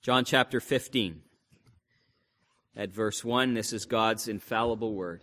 John chapter 15. At verse 1, this is God's infallible word.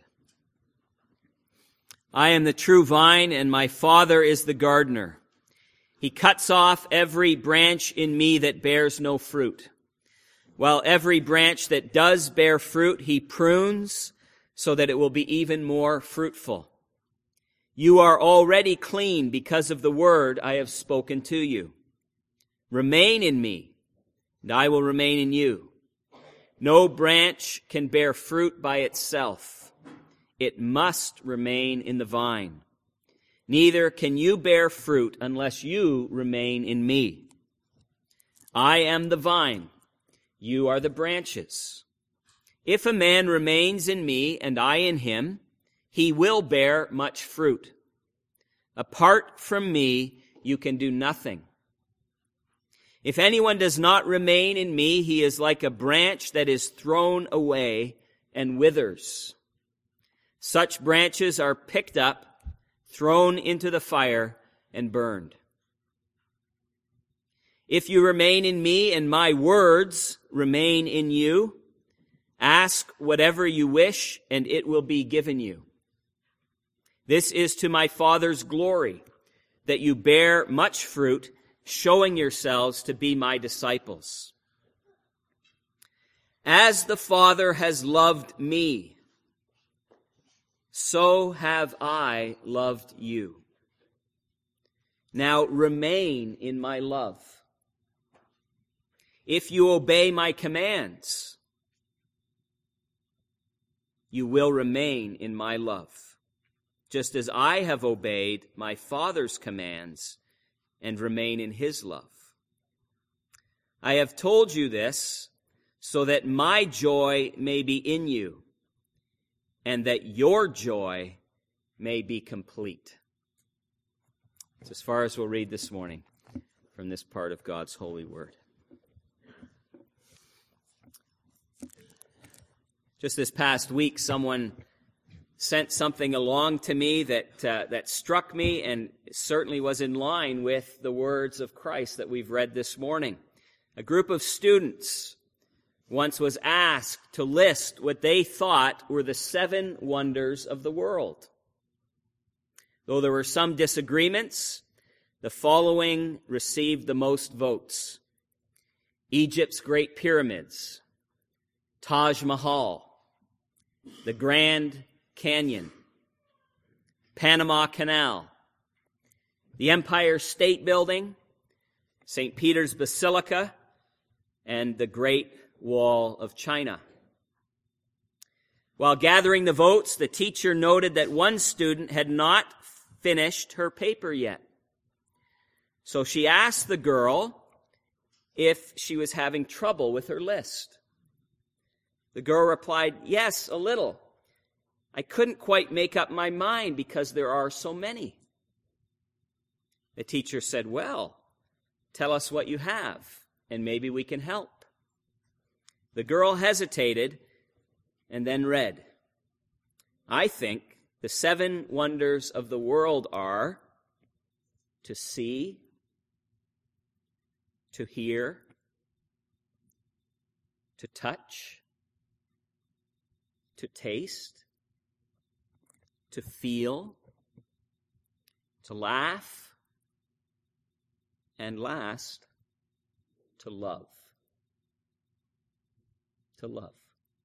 I am the true vine, and my Father is the gardener. He cuts off every branch in me that bears no fruit, while every branch that does bear fruit he prunes, so that it will be even more fruitful. You are already clean because of the word I have spoken to you. Remain in me, and I will remain in you. No branch can bear fruit by itself. It must remain in the vine. Neither can you bear fruit unless you remain in me. I am the vine. You are the branches. If a man remains in me and I in him, he will bear much fruit. Apart from me, you can do nothing. If anyone does not remain in me, he is like a branch that is thrown away and withers. Such branches are picked up, thrown into the fire, and burned. If you remain in me and my words remain in you, ask whatever you wish, and it will be given you. This is to my Father's glory, that you bear much fruit, showing yourselves to be my disciples. As the Father has loved me, so have I loved you. Now remain in my love. If you obey my commands, you will remain in my love, just as I have obeyed my Father's commands and remain in his love. I have told you this so that my joy may be in you and that your joy may be complete. It's as far as we'll read this morning from this part of God's holy word. Just this past week, someone sent something along to me that struck me and certainly was in line with the words of Christ that we've read this morning. A group of students once was asked to list what they thought were the 7 wonders of the world. Though there were some disagreements, the following received the most votes: Egypt's Great Pyramids, Taj Mahal, the Grand Canyon, Panama Canal, the Empire State Building, St. Peter's Basilica, and the Great Wall of China. While gathering the votes, the teacher noted that one student had not finished her paper yet. So she asked the girl if she was having trouble with her list. The girl replied, "Yes, a little. I couldn't quite make up my mind because there are so many." The teacher said, "Well, tell us what you have, and maybe we can help." The girl hesitated and then read, "I think the 7 wonders of the world are to see, to hear, to touch, to taste, to feel, to laugh, and last, to love." To love.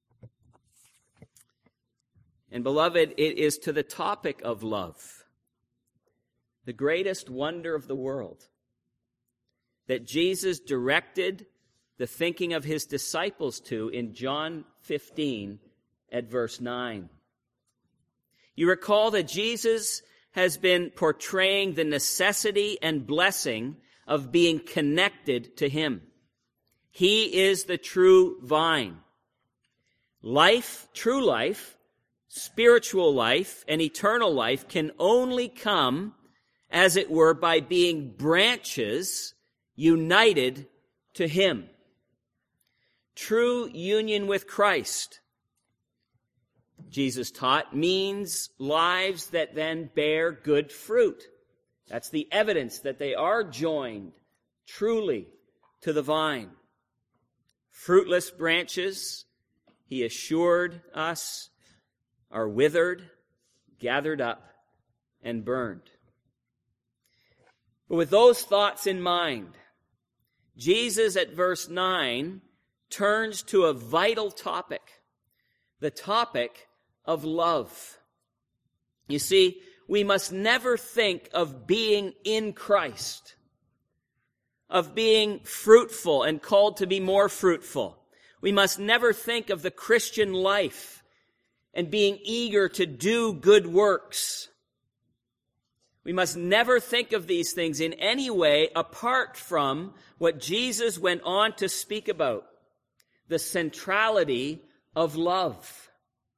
And beloved, it is to the topic of love, the greatest wonder of the world, that Jesus directed the thinking of his disciples to in John 15 at verse 9. You recall that Jesus has been portraying the necessity and blessing of being connected to him. He is the true vine. Life, true life, spiritual life, and eternal life can only come, as it were, by being branches united to him. True union with Christ, Jesus taught, means lives that then bear good fruit. That's the evidence that they are joined truly to the vine. Fruitless branches, he assured us, are withered, gathered up, and burned. But with those thoughts in mind, Jesus at verse 9 turns to a vital topic, the topic of love. You see, we must never think of being in Christ, of being fruitful and called to be more fruitful. We must never think of the Christian life and being eager to do good works. We must never think of these things in any way apart from what Jesus went on to speak about, the centrality of love.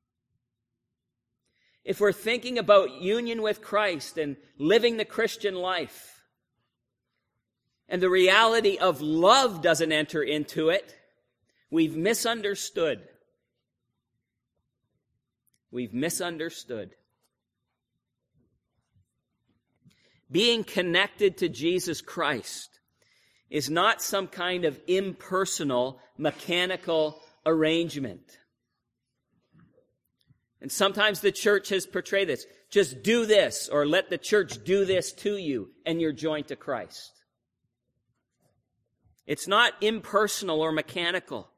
If we're thinking about union with Christ and living the Christian life, and the reality of love doesn't enter into it, we've misunderstood. We've misunderstood. Being connected to Jesus Christ is not some kind of impersonal, mechanical arrangement. And sometimes the church has portrayed this. Just do this, or let the church do this to you, and you're joined to Christ. It's not impersonal or mechanical.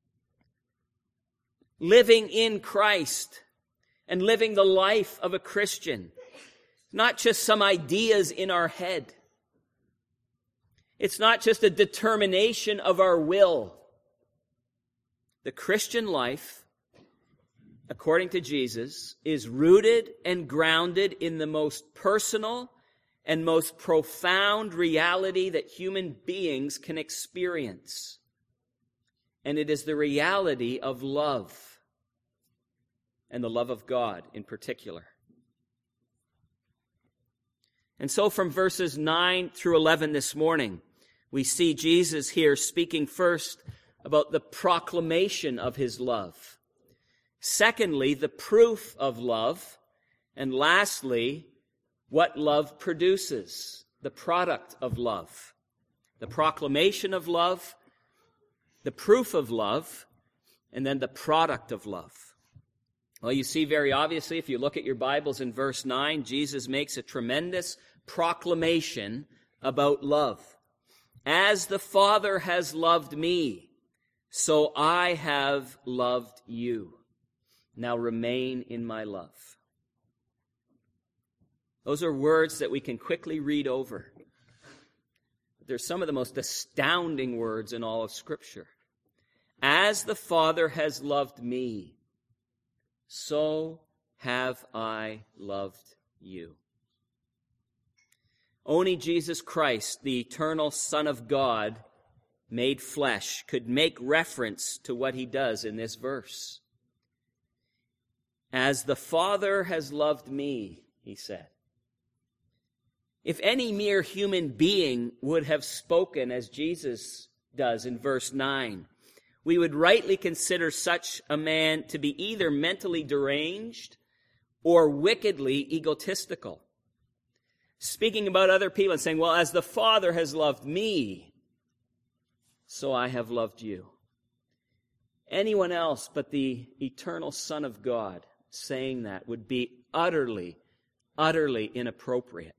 Living in Christ and living the life of a Christian, not just some ideas in our head. It's not just a determination of our will. The Christian life, according to Jesus, is rooted and grounded in the most personal and most profound reality that human beings can experience. And it is the reality of love, and the love of God in particular. And so from verses 9 through 11 this morning, we see Jesus here speaking first about the proclamation of his love. Secondly, the proof of love. And lastly, what love produces, the product of love. The proclamation of love, the proof of love, and then the product of love. Well, you see very obviously, if you look at your Bibles in verse 9, Jesus makes a tremendous proclamation about love. As the Father has loved me, so I have loved you. Now remain in my love. Those are words that we can quickly read over. They're some of the most astounding words in all of Scripture. As the Father has loved me, so have I loved you. Only Jesus Christ, the eternal Son of God, made flesh, could make reference to what he does in this verse. As the Father has loved me, he said. If any mere human being would have spoken as Jesus does in verse 9, we would rightly consider such a man to be either mentally deranged or wickedly egotistical. Speaking about other people and saying, well, as the Father has loved me, so I have loved you. Anyone else but the eternal Son of God saying that would be utterly, utterly inappropriate.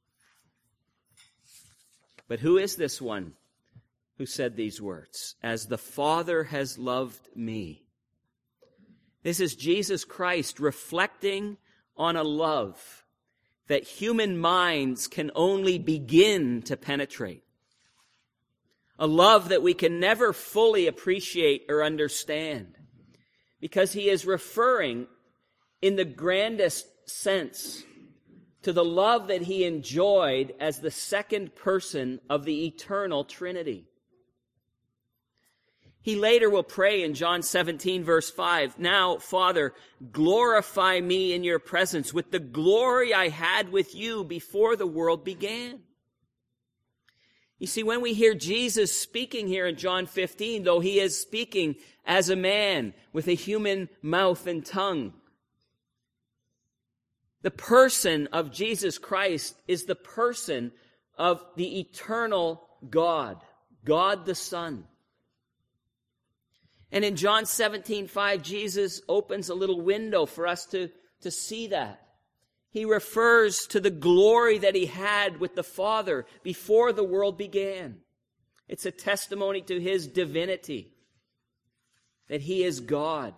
But who is this one who said these words? As the Father has loved me. This is Jesus Christ reflecting on a love that human minds can only begin to penetrate. A love that we can never fully appreciate or understand. Because he is referring in the grandest sense to the love that he enjoyed as the second person of the eternal Trinity. He later will pray in John 17, verse 5, now, Father, glorify me in your presence with the glory I had with you before the world began. You see, when we hear Jesus speaking here in John 15, though he is speaking as a man with a human mouth and tongue, the person of Jesus Christ is the person of the eternal God, God the Son. And in John 17:5, Jesus opens a little window for us to see that. He refers to the glory that he had with the Father before the world began. It's a testimony to his divinity, that he is God.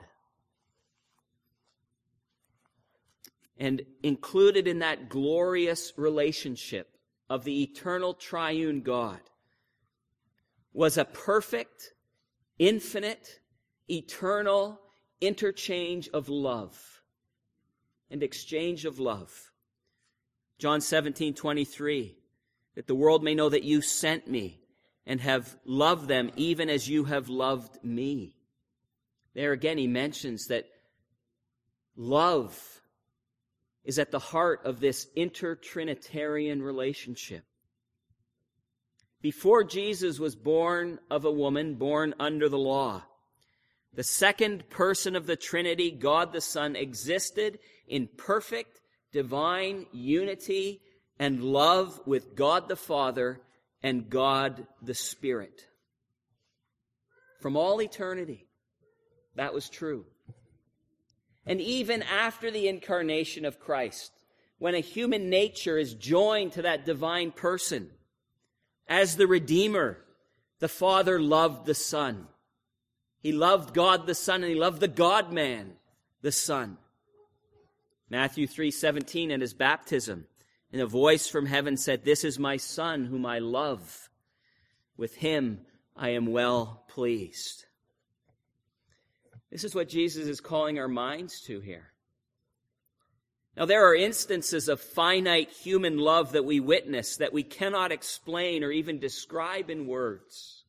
And included in that glorious relationship of the eternal triune God was a perfect, infinite, eternal interchange of love and exchange of love. John 17:23, that the world may know that you sent me and have loved them even as you have loved me. There again he mentions that love is at the heart of this intertrinitarian relationship. Before Jesus was born of a woman, born under the law, the second person of the Trinity, God the Son, existed in perfect divine unity and love with God the Father and God the Spirit. From all eternity, that was true. And even after the incarnation of Christ, when a human nature is joined to that divine person, as the Redeemer, the Father loved the Son. He loved God the Son, and he loved the God-man, the Son. Matthew 3:17 at his baptism, and a voice from heaven said, "This is my Son whom I love. With him I am well pleased." This is what Jesus is calling our minds to here. Now, there are instances of finite human love that we witness that we cannot explain or even describe in words.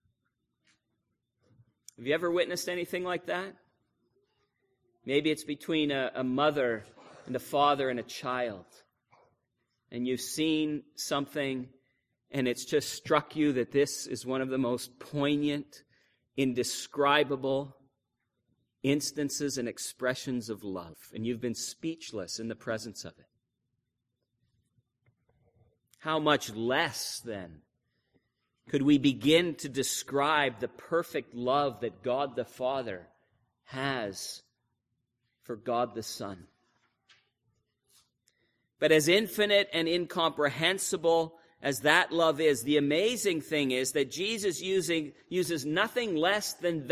Have you ever witnessed anything like that? Maybe it's between a mother and a father and a child. And you've seen something and it's just struck you that this is one of the most poignant, indescribable instances and expressions of love, and you've been speechless in the presence of it. How much less, then, could we begin to describe the perfect love that God the Father has for God the Son? But as infinite and incomprehensible as that love is, the amazing thing is that Jesus uses nothing less than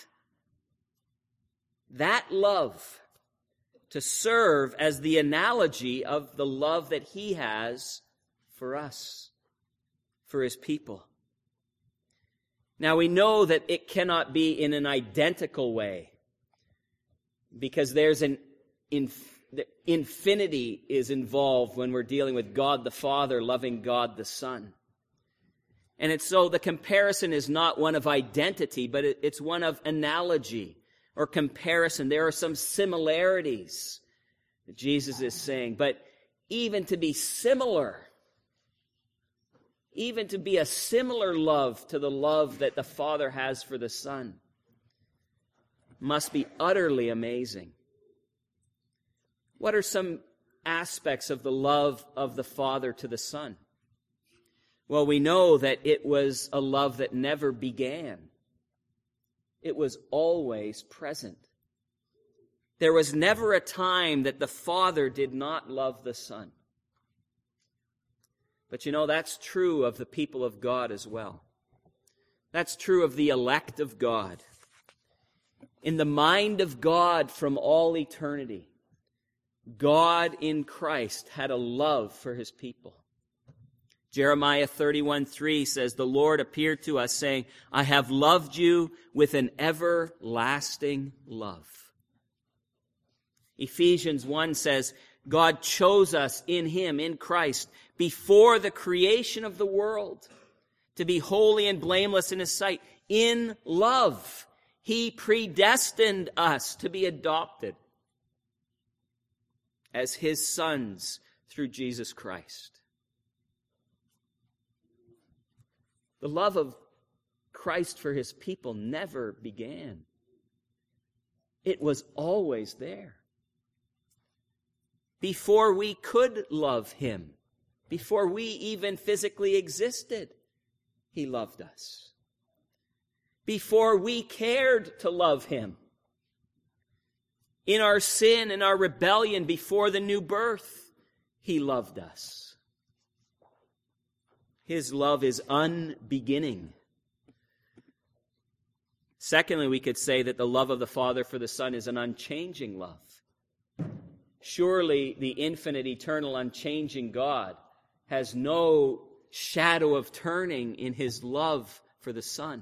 that love to serve as the analogy of the love that he has for us, for his people. Now we know that it cannot be in an identical way, because there's infinity is involved when we're dealing with God the Father loving God the Son. And it's so the comparison is not one of identity, but it's one of analogy or comparison. There are some similarities that Jesus is saying, but even to be similar, even to be a similar love to the love that the Father has for the Son, must be utterly amazing. What are some aspects of the love of the Father to the Son? Well, we know that it was a love that never began. It was always present. There was never a time that the Father did not love the Son. But you know, that's true of the people of God as well. That's true of the elect of God. In the mind of God from all eternity, God in Christ had a love for his people. Jeremiah 31:3 says, "The Lord appeared to us, saying, I have loved you with an everlasting love." Ephesians 1 says, God chose us in him, in Christ, before the creation of the world, to be holy and blameless in his sight. In love, he predestined us to be adopted as his sons through Jesus Christ. The love of Christ for his people never began. It was always there. Before we could love him, before we even physically existed, he loved us. before we cared to love him. In our sin and our rebellion before the new birth, he loved us. His love is unbeginning. Secondly, we could say that the love of the Father for the Son is an unchanging love. Surely the infinite, eternal, unchanging God has no shadow of turning in his love for the Son.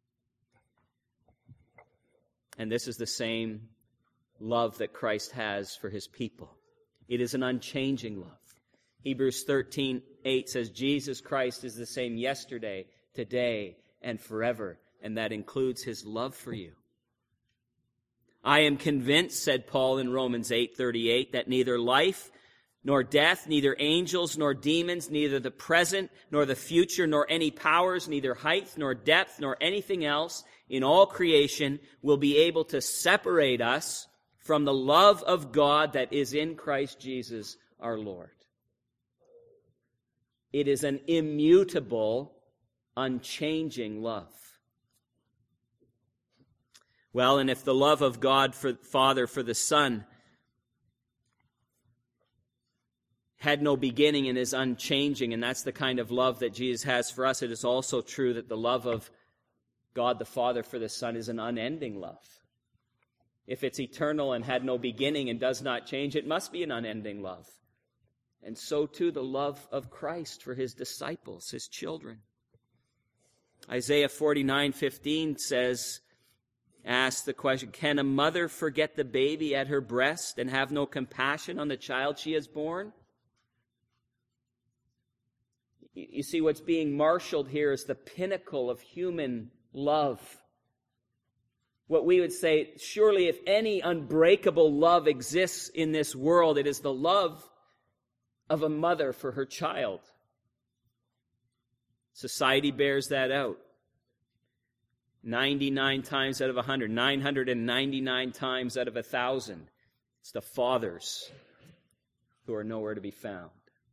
And this is the same love that Christ has for his people. It is an unchanging love. Hebrews 13:8 says, Jesus Christ is the same yesterday, today, and forever. And that includes his love for you. I am convinced, said Paul in Romans 8:38, that neither life nor death, neither angels nor demons, neither the present nor the future, nor any powers, neither height nor depth, nor anything else in all creation will be able to separate us from the love of God that is in Christ Jesus our Lord. It is an immutable, unchanging love. Well, and if the love of God for Father for the Son had no beginning and is unchanging, and that's the kind of love that Jesus has for us, it is also true that the love of God the Father for the Son is an unending love. If it's eternal and had no beginning and does not change, it must be an unending love. And so too the love of Christ for his disciples, his children. Isaiah 49:15 says, asks the question, can a mother forget the baby at her breast and have no compassion on the child she has born? You see, what's being marshaled here is the pinnacle of human love. What we would say, surely if any unbreakable love exists in this world, it is the love of a mother for her child. Society bears that out. 99 times out of 100, 999 times out of 1,000. It's the fathers who are nowhere to be found.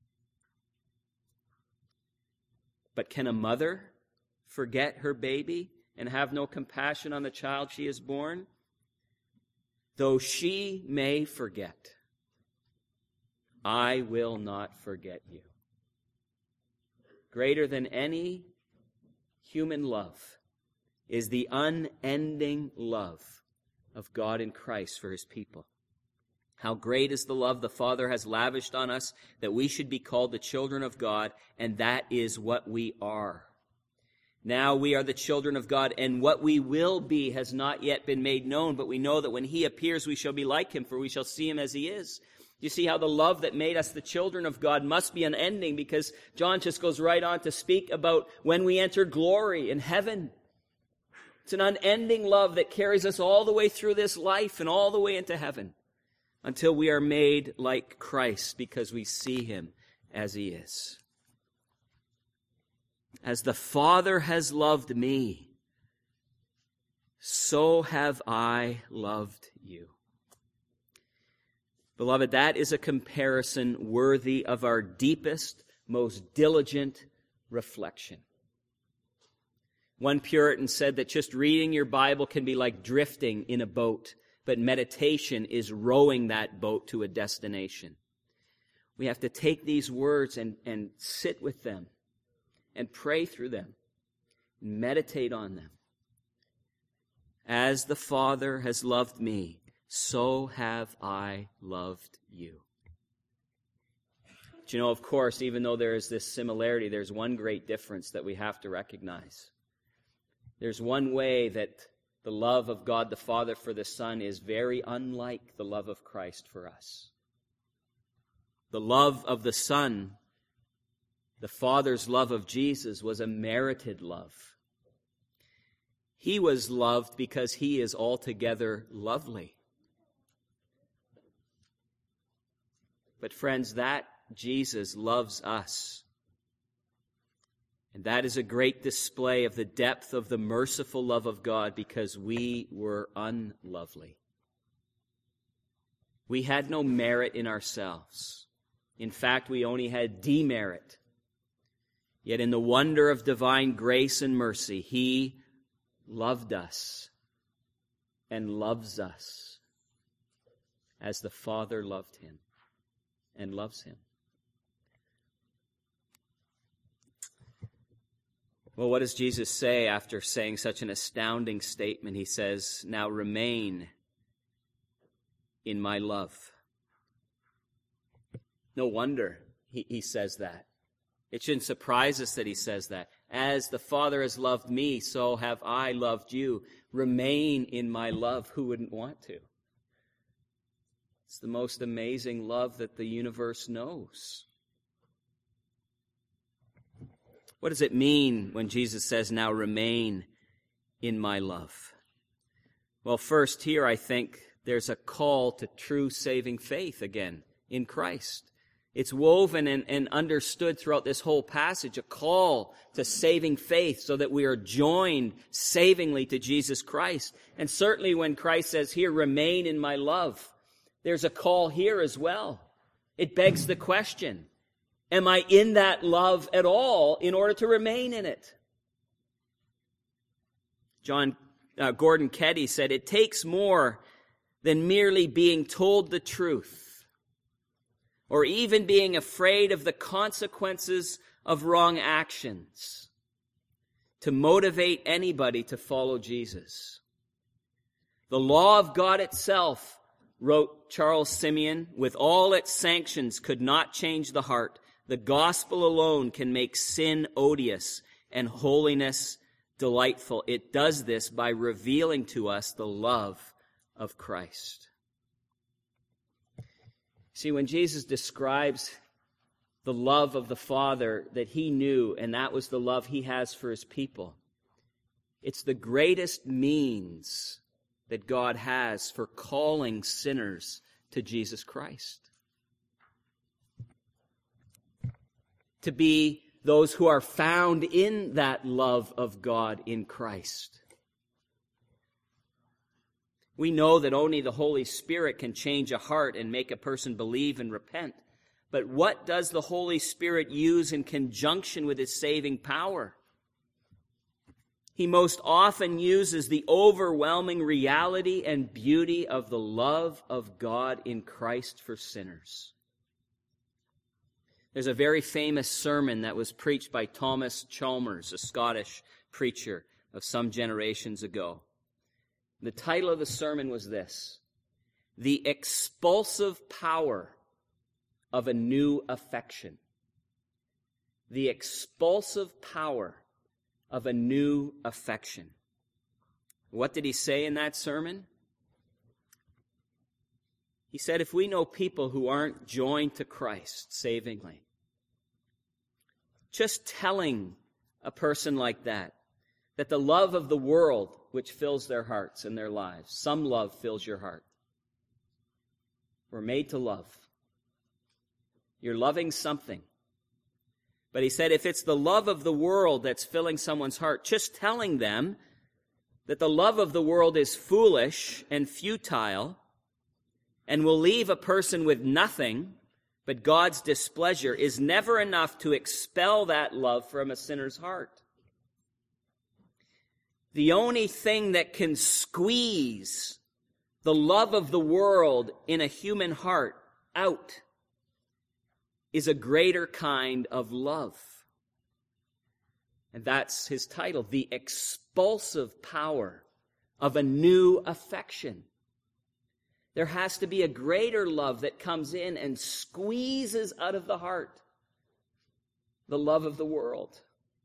But can a mother forget her baby and have no compassion on the child she has born? Though she may forget, I will not forget you. Greater than any human love is the unending love of God in Christ for his people. How great is the love the Father has lavished on us that we should be called the children of God, and that is what we are. Now we are the children of God, and what we will be has not yet been made known, but we know that when he appears we shall be like him, for we shall see him as he is. You see how the love that made us the children of God must be unending, because John just goes right on to speak about when we enter glory in heaven. It's an unending love that carries us all the way through this life and all the way into heaven until we are made like Christ because we see him as he is. As the Father has loved me, so have I loved you. Beloved, that is a comparison worthy of our deepest, most diligent reflection. One Puritan said that just reading your Bible can be like drifting in a boat, but meditation is rowing that boat to a destination. We have to take these words and sit with them and pray through them, and meditate on them. As the Father has loved me, so have I loved you. But you know, of course, even though there is this similarity, there's one great difference that we have to recognize. There's one way that the love of God the Father for the Son is very unlike the love of Christ for us. The love of the Son, the Father's love of Jesus, was a merited love. He was loved because he is altogether lovely. But friends, that Jesus loves us. And that is a great display of the depth of the merciful love of God because we were unlovely. We had no merit in ourselves. In fact, we only had demerit. Yet in the wonder of divine grace and mercy, he loved us and loves us as the Father loved him and loves him. Well, what does Jesus say after saying such an astounding statement? He says, now remain in my love. No wonder he says that. It shouldn't surprise us that he says that. As the Father has loved me, so have I loved you. Remain in my love. Who wouldn't want to? It's the most amazing love that the universe knows. What does it mean when Jesus says, now remain in my love? Well, first here I think there's a call to true saving faith again in Christ. It's woven and understood throughout this whole passage, a call to saving faith so that we are joined savingly to Jesus Christ. And certainly when Christ says here, remain in my love, there's a call here as well. It begs the question, am I in that love at all in order to remain in it? Gordon Keddy said, it takes more than merely being told the truth or even being afraid of the consequences of wrong actions to motivate anybody to follow Jesus. The law of God itself, wrote Charles Simeon, with all its sanctions could not change the heart. The gospel alone can make sin odious and holiness delightful. It does this by revealing to us the love of Christ. See, when Jesus describes the love of the Father that he knew, and that was the love he has for his people, it's the greatest means that God has for calling sinners to Jesus Christ. To be those who are found in that love of God in Christ. We know that only the Holy Spirit can change a heart and make a person believe and repent. But what does the Holy Spirit use in conjunction with his saving power? He most often uses the overwhelming reality and beauty of the love of God in Christ for sinners. There's a very famous sermon that was preached by Thomas Chalmers, a Scottish preacher of some generations ago. The title of the sermon was this: The Expulsive Power of a New Affection. The expulsive power of a new affection. What did he say in that sermon? He said, if we know people who aren't joined to Christ savingly, just telling a person like that the love of the world which fills their hearts and their lives, some love fills your heart. We're made to love. You're loving something. But he said, if it's the love of the world that's filling someone's heart, just telling them that the love of the world is foolish and futile and will leave a person with nothing but God's displeasure is never enough to expel that love from a sinner's heart. The only thing that can squeeze the love of the world in a human heart out is a greater kind of love. And that's his title, The Expulsive Power of a New Affection. There has to be a greater love that comes in and squeezes out of the heart the love of the world.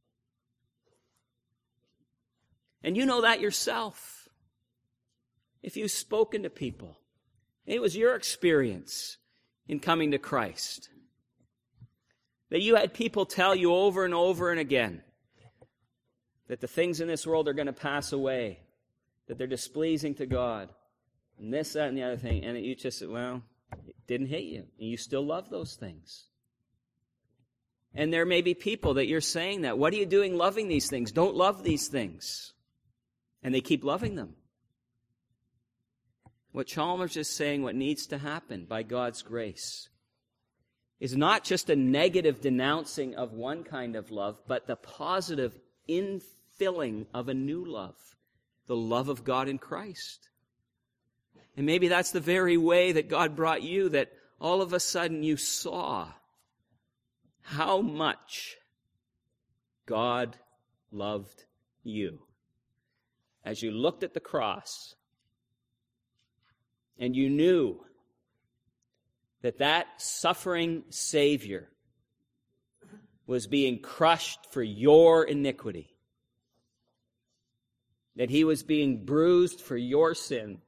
And you know that yourself. If you've spoken to people, it was your experience in coming to Christ, that you had people tell you over and over and again that the things in this world are going to pass away, that they're displeasing to God, and this, that, and the other thing, and you just said, well, it didn't hit you, and you still love those things. And there may be people that you're saying that, what are you doing loving these things? Don't love these things. And they keep loving them. What Chalmers is saying, what needs to happen by God's grace, is not just a negative denouncing of one kind of love, but the positive infilling of a new love the love of God in Christ. And maybe that's the very way that God brought you, that all of a sudden you saw how much God loved you. As you looked at the cross and you knew that that suffering Savior was being crushed for your iniquity, that he was being bruised for your sin,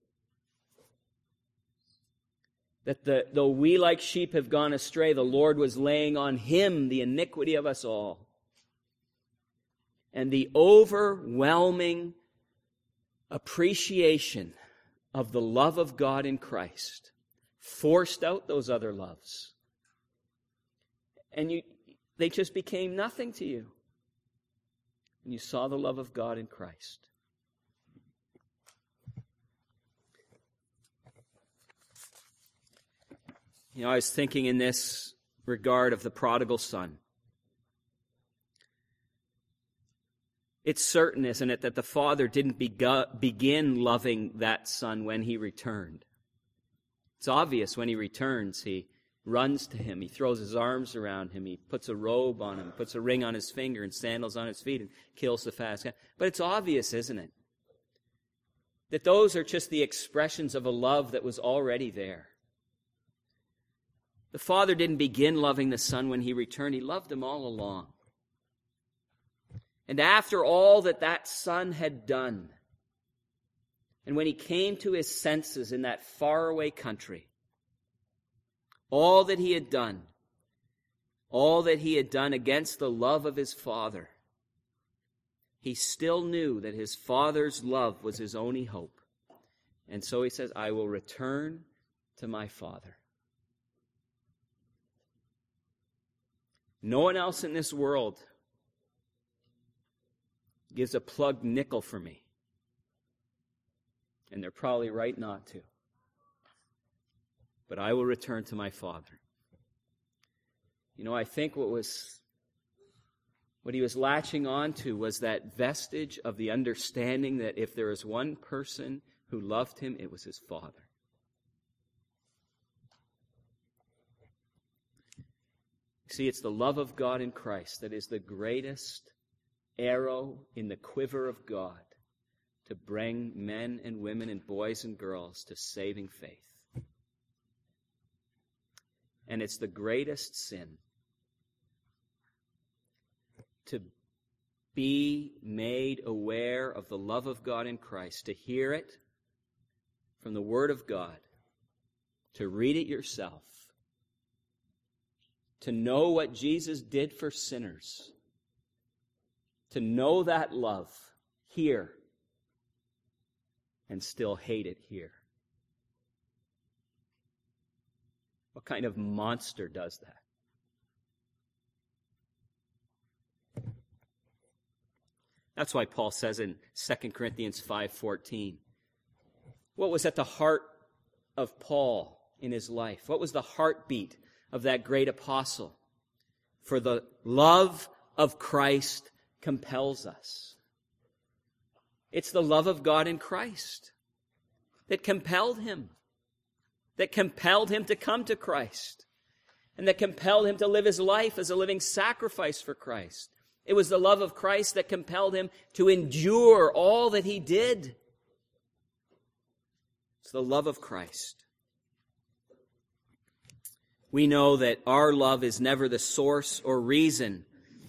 that though we like sheep have gone astray, the Lord was laying on him the iniquity of us all. And the overwhelming appreciation of the love of God in Christ forced out those other loves. And they just became nothing to you. And you saw the love of God in Christ. I was thinking in this regard of the prodigal son. It's certain, isn't it, that the father didn't begin loving that son when he returned. It's obvious when he returns, he runs to him, he throws his arms around him, he puts a robe on him, puts a ring on his finger and sandals on his feet and kills the fatted calf. But it's obvious, isn't it, that those are just the expressions of a love that was already there. The father didn't begin loving the son when he returned. He loved him all along. And after all that son had done, and when he came to his senses in that faraway country, all that he had done against the love of his father, he still knew that his father's love was his only hope. And so he says, I will return to my father. No one else in this world gives a plugged nickel for me. And they're probably right not to. But I will return to my Father. I think what he was latching on to was that vestige of the understanding that if there was one person who loved him, it was his Father. See, it's the love of God in Christ that is the greatest arrow in the quiver of God to bring men and women and boys and girls to saving faith. And it's the greatest sin to be made aware of the love of God in Christ, to hear it from the Word of God, to read it yourself, to know what Jesus did for sinners, to know that love here and still hate it here. What kind of monster does that? That's why Paul says in 2 Corinthians 5:14, what was at the heart of Paul in his life? What was the heartbeat of that great apostle? For the love of Christ compels us. It's the love of God in Christ that compelled him to come to Christ, and that compelled him to live his life as a living sacrifice for Christ. It was the love of Christ that compelled him to endure all that he did. It's the love of Christ. We know that our love is never the source or reason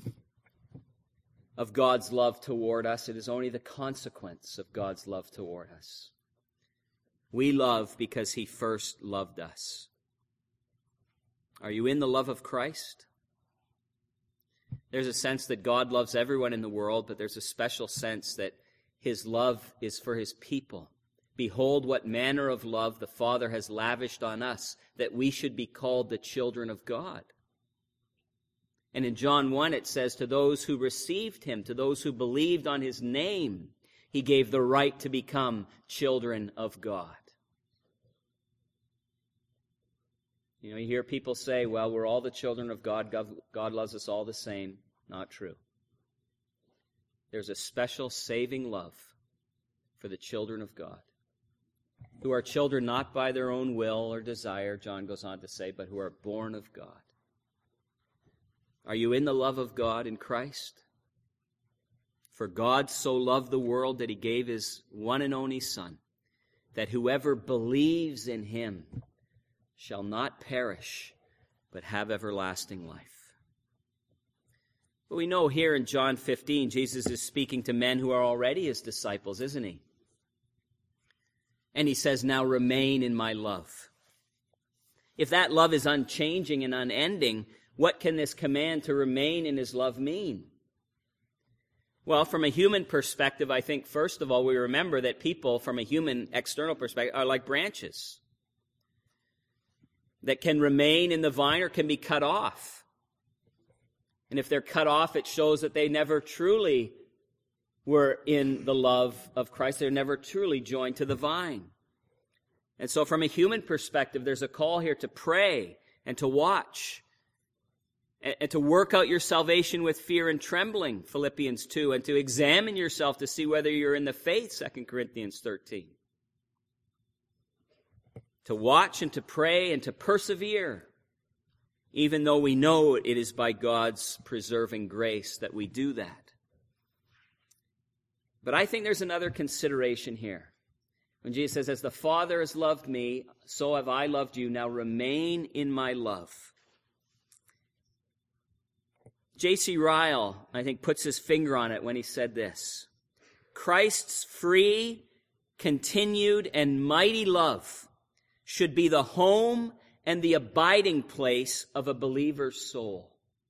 of God's love toward us. It is only the consequence of God's love toward us. We love because he first loved us. Are you in the love of Christ? There's a sense that God loves everyone in the world, but there's a special sense that his love is for his people. Behold what manner of love the Father has lavished on us, that we should be called the children of God. And in John 1 it says, to those who received him, to those who believed on his name, he gave the right to become children of God. You hear people say, well, we're all the children of God. God loves us all the same. Not true. There's a special saving love for the children of God, who are children not by their own will or desire, John goes on to say, but who are born of God. Are you in the love of God in Christ? For God so loved the world that he gave his one and only Son, that whoever believes in him shall not perish, but have everlasting life. But we know here in John 15, Jesus is speaking to men who are already his disciples, isn't he? And he says, now remain in my love. If that love is unchanging and unending, what can this command to remain in his love mean? Well, from a human perspective, I think, first of all, we remember that people, from a human external perspective, are like branches that can remain in the vine or can be cut off. And if they're cut off, it shows that they never truly were in the love of Christ. They're never truly joined to the vine. And so from a human perspective, there's a call here to pray and to watch and to work out your salvation with fear and trembling, Philippians 2, and to examine yourself to see whether you're in the faith, 2 Corinthians 13. To watch and to pray and to persevere, even though we know it is by God's preserving grace that we do that. But I think there's another consideration here. When Jesus says, as the Father has loved me, so have I loved you. Now remain in my love. J.C. Ryle, I think, puts his finger on it when he said this. Christ's free, continued, and mighty love should be the home and the abiding place of a believer's soul.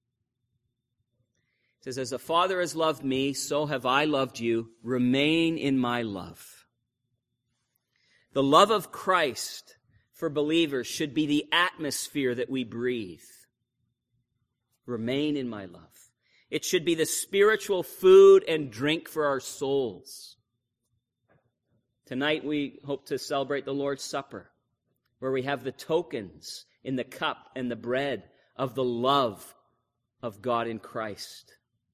It says, as the Father has loved me, so have I loved you. Remain in my love. The love of Christ for believers should be the atmosphere that we breathe. Remain in my love. It should be the spiritual food and drink for our souls. Tonight we hope to celebrate the Lord's Supper, where we have the tokens in the cup and the bread of the love of God in Christ.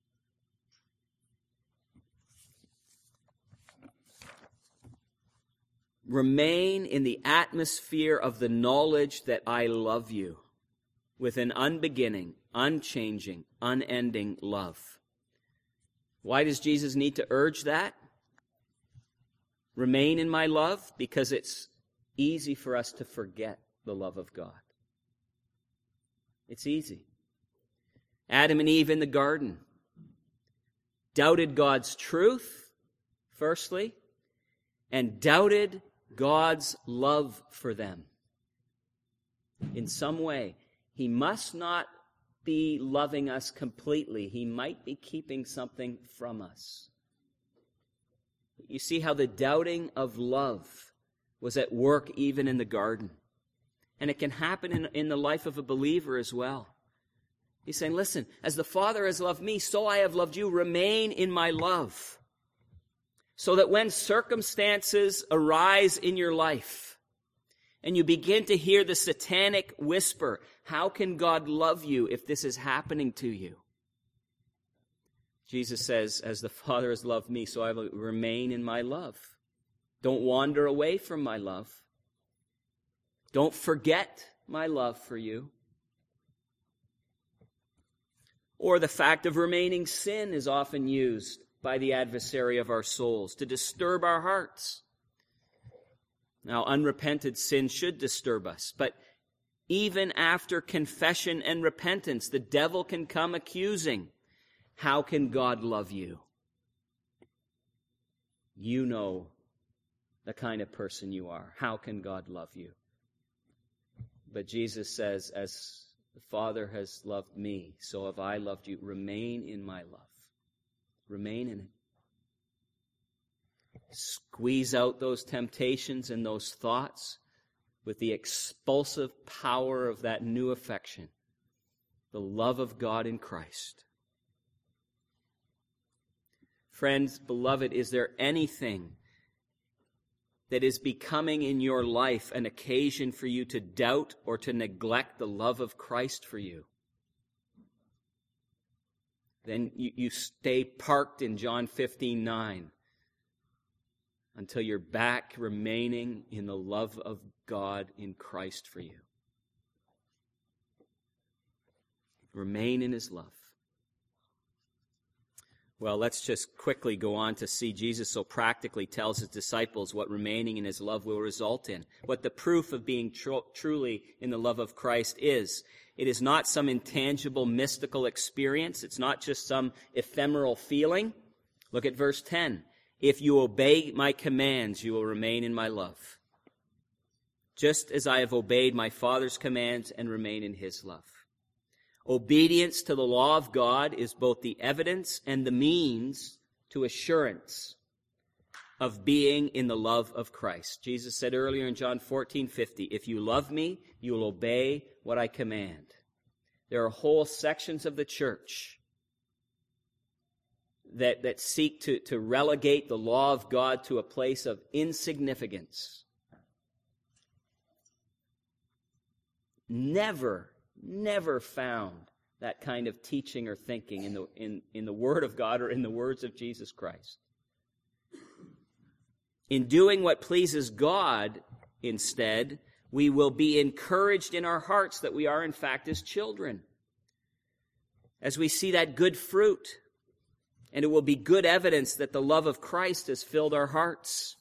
Remain in the atmosphere of the knowledge that I love you with an unbeginning, unchanging, unending love. Why does Jesus need to urge that? Remain in my love, because it's easy for us to forget the love of God. It's easy. Adam and Eve in the garden doubted God's truth, firstly, and doubted God's love for them. In some way, he must not be loving us completely. He might be keeping something from us. You see how the doubting of love was at work even in the garden. And it can happen in the life of a believer as well. He's saying, listen, as the Father has loved me, so I have loved you. Remain in my love. So that when circumstances arise in your life, and you begin to hear the satanic whisper, how can God love you if this is happening to you? Jesus says, as the Father has loved me, so I will remain in my love. Don't wander away from my love. Don't forget my love for you. Or the fact of remaining sin is often used by the adversary of our souls to disturb our hearts. Now, unrepented sin should disturb us, but even after confession and repentance, the devil can come accusing. How can God love you? You know the kind of person you are. How can God love you? But Jesus says, as the Father has loved me, so have I loved you. Remain in my love. Remain in it. Squeeze out those temptations and those thoughts with the expulsive power of that new affection, the love of God in Christ. Friends, beloved, is there anything that is becoming in your life an occasion for you to doubt or to neglect the love of Christ for you? Then you stay parked in John 15:9. until you're back remaining in the love of God in Christ for you. Remain in his love. Well, let's just quickly go on to see Jesus so practically tells his disciples what remaining in his love will result in, what the proof of being truly in the love of Christ is. It is not some intangible, mystical experience. It's not just some ephemeral feeling. Look at verse 10. If you obey my commands, you will remain in my love, just as I have obeyed my Father's commands and remain in his love. Obedience to the law of God is both the evidence and the means to assurance of being in the love of Christ. Jesus said earlier in John 14:50, if you love me, you will obey what I command. There are whole sections of the church that seek to relegate the law of God to a place of insignificance. Never found that kind of teaching or thinking in the Word of God or in the words of Jesus Christ. In doing what pleases God, instead, we will be encouraged in our hearts that we are in fact his children. As we see that good fruit, and it will be good evidence that the love of Christ has filled our hearts.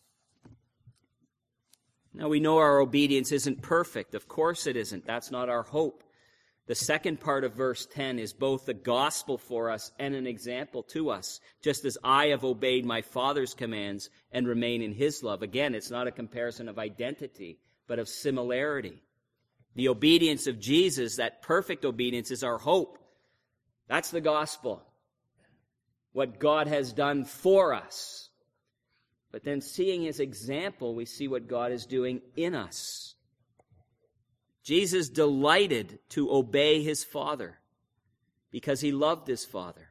Now we know our obedience isn't perfect. Of course it isn't. That's not our hope. The second part of verse 10 is both the gospel for us and an example to us, just as I have obeyed my Father's commands and remain in his love. Again, it's not a comparison of identity, but of similarity. The obedience of Jesus, that perfect obedience, is our hope. That's the gospel. What God has done for us. But then seeing his example, we see what God is doing in us. Jesus delighted to obey his Father because he loved his Father.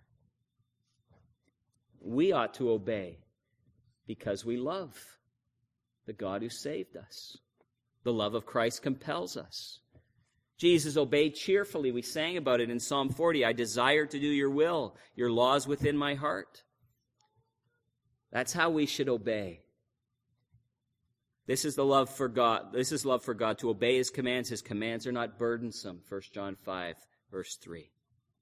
We ought to obey because we love the God who saved us. The love of Christ compels us. Jesus obeyed cheerfully. We sang about it in Psalm 40. I desire to do your will. Your law is within my heart. That's how we should obey. This is the love for God. This is love for God, to obey his commands. His commands are not burdensome. 1 John 5, verse 3.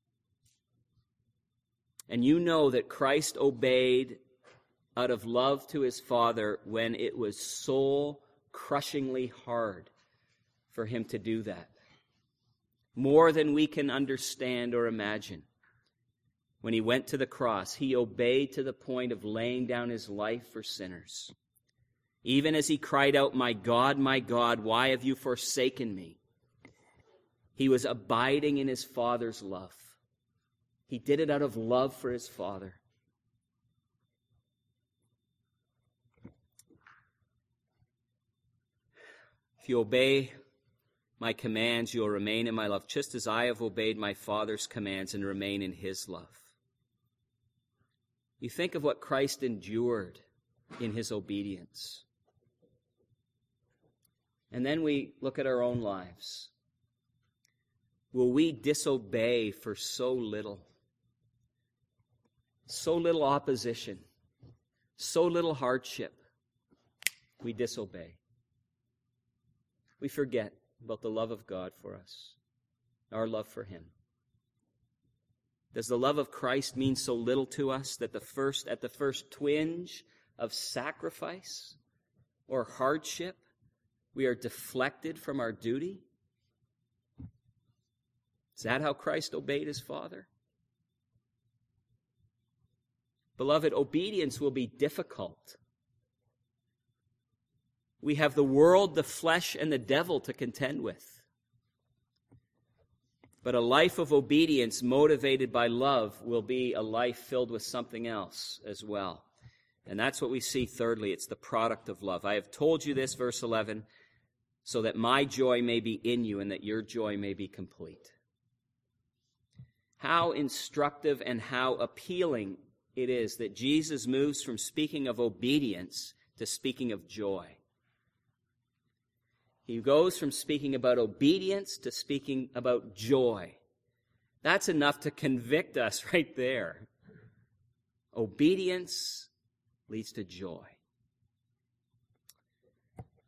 And you know that Christ obeyed out of love to his Father when it was soul-crushingly hard for him to do that. More than we can understand or imagine. When he went to the cross, he obeyed to the point of laying down his life for sinners. Even as he cried out, my God, why have you forsaken me? He was abiding in his Father's love. He did it out of love for his Father. If you obey my commands, you will remain in my love, just as I have obeyed my Father's commands and remain in his love. You think of what Christ endured in his obedience. And then we look at our own lives. Will we disobey for so little? So little opposition, so little hardship. We disobey. We forget about the love of God for us, our love for him. Does the love of Christ mean so little to us that at the first twinge of sacrifice or hardship, we are deflected from our duty? Is that how Christ obeyed his Father? Beloved, obedience will be difficult. We have the world, the flesh, and the devil to contend with. But a life of obedience motivated by love will be a life filled with something else as well. And that's what we see thirdly. It's the product of love. I have told you this, verse 11, so that my joy may be in you and that your joy may be complete. How instructive and how appealing it is that Jesus moves from speaking of obedience to speaking of joy. He goes from speaking about obedience to speaking about joy. That's enough to convict us right there. Obedience leads to joy.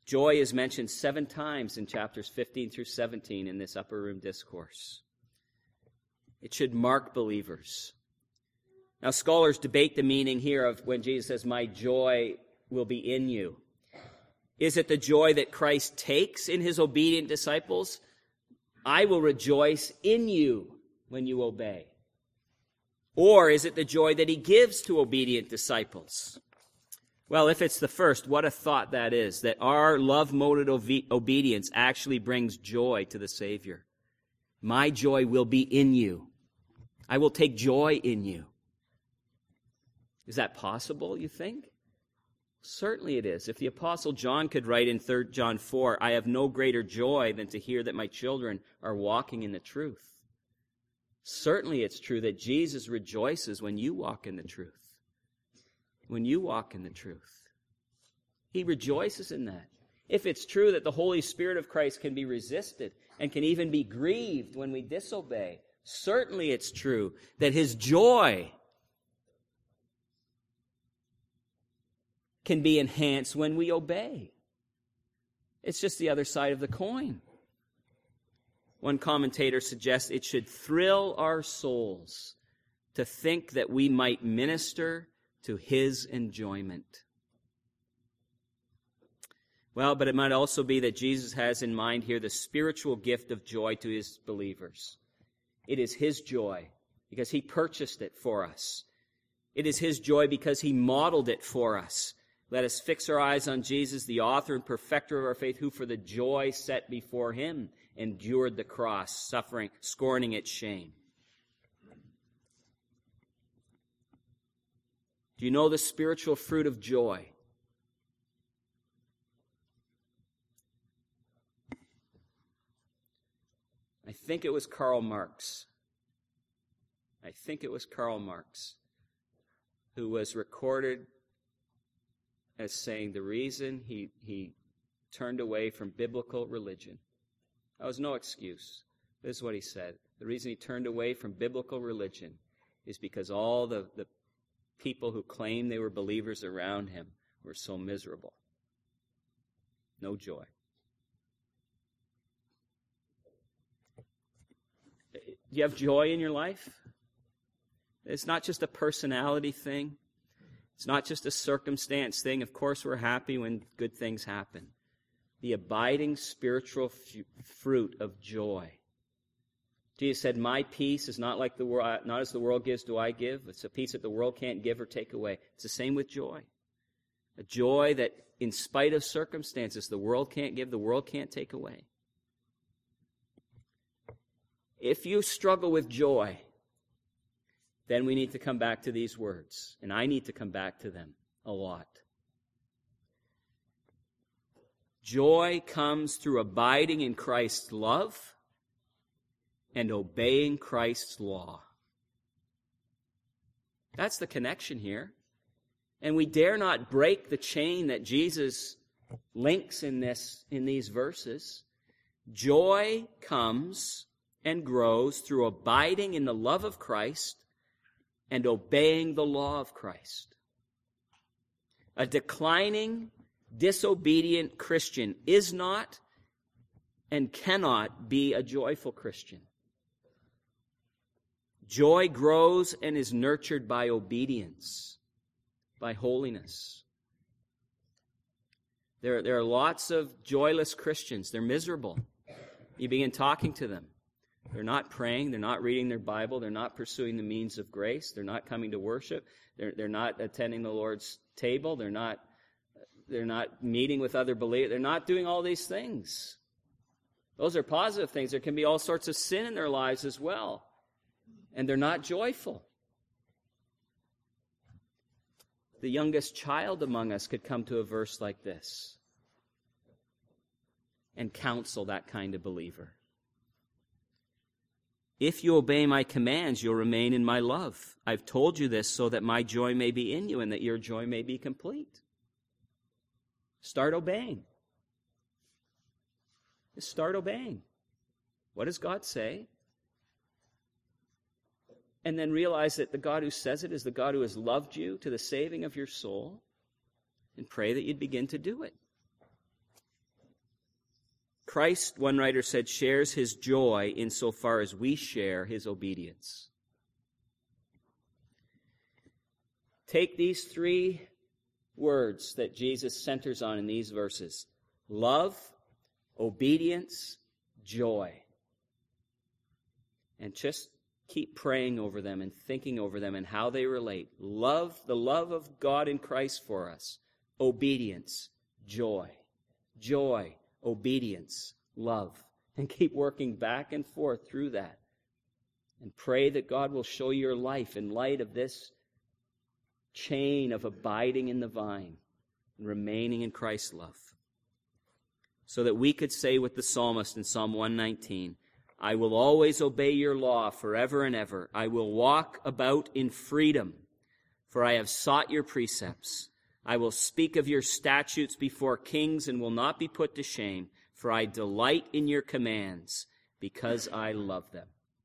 Joy is mentioned 7 times in chapters 15 through 17 in this upper room discourse. It should mark believers. Now, scholars debate the meaning here of when Jesus says, "My joy will be in you." Is it the joy that Christ takes in his obedient disciples? "I will rejoice in you when you obey." Or is it the joy that he gives to obedient disciples? Well, if it's the first, what a thought that is, that our love-motivated obedience actually brings joy to the Savior. My joy will be in you. I will take joy in you. Is that possible, you think? Certainly it is. If the Apostle John could write in 3 John 4, "I have no greater joy than to hear that my children are walking in the truth." Certainly it's true that Jesus rejoices when you walk in the truth. When you walk in the truth. He rejoices in that. If it's true that the Holy Spirit of Christ can be resisted and can even be grieved when we disobey, certainly it's true that his joy can be enhanced when we obey. It's just the other side of the coin. One commentator suggests it should thrill our souls to think that we might minister to his enjoyment. Well, but it might also be that Jesus has in mind here the spiritual gift of joy to his believers. It is his joy because he purchased it for us. It is his joy because he modeled it for us. Let us fix our eyes on Jesus, the author and perfecter of our faith, who for the joy set before him endured the cross, suffering, scorning its shame. Do you know the spiritual fruit of joy? I think it was Karl Marx. Who was recorded as saying the reason he turned away from biblical religion. That was no excuse. This is what he said. The reason he turned away from biblical religion is because all the people who claimed they were believers around him were so miserable. No joy. Do you have joy in your life? It's not just a personality thing. It's not just a circumstance thing. Of course, we're happy when good things happen. The abiding spiritual fruit of joy. Jesus said, "My peace is not like the world, not as the world gives do I give. It's a peace that the world can't give or take away." It's the same with joy. A joy that in spite of circumstances the world can't give, the world can't take away. If you struggle with joy, then we need to come back to these words. And I need to come back to them a lot. Joy comes through abiding in Christ's love and obeying Christ's law. That's the connection here. And we dare not break the chain that Jesus links in these verses. Joy comes and grows through abiding in the love of Christ and obeying the law of Christ. A declining, disobedient Christian is not and cannot be a joyful Christian. Joy grows and is nurtured by obedience, by holiness. There are lots of joyless Christians. They're miserable. You begin talking to them. They're not praying. They're not reading their Bible. They're not pursuing the means of grace. They're not coming to worship. They're not attending the Lord's table. They're not meeting with other believers. They're not doing all these things. Those are positive things. There can be all sorts of sin in their lives as well. And they're not joyful. The youngest child among us could come to a verse like this and counsel that kind of believer. If you obey my commands, you'll remain in my love. I've told you this so that my joy may be in you and that your joy may be complete. Start obeying. Just start obeying. What does God say? And then realize that the God who says it is the God who has loved you to the saving of your soul, and pray that you'd begin to do it. Christ, one writer said, shares his joy insofar as we share his obedience. Take these three words that Jesus centers on in these verses: love, obedience, joy. And just keep praying over them and thinking over them and how they relate. Love, the love of God in Christ for us. Obedience, joy. Joy, obedience, love. And keep working back and forth through that. And pray that God will show your life in light of this chain of abiding in the vine and remaining in Christ's love. So that we could say with the psalmist in Psalm 119, I will always obey your law forever and ever. I will walk about in freedom, for I have sought your precepts. I will speak of your statutes before kings and will not be put to shame, for I delight in your commands because I love them.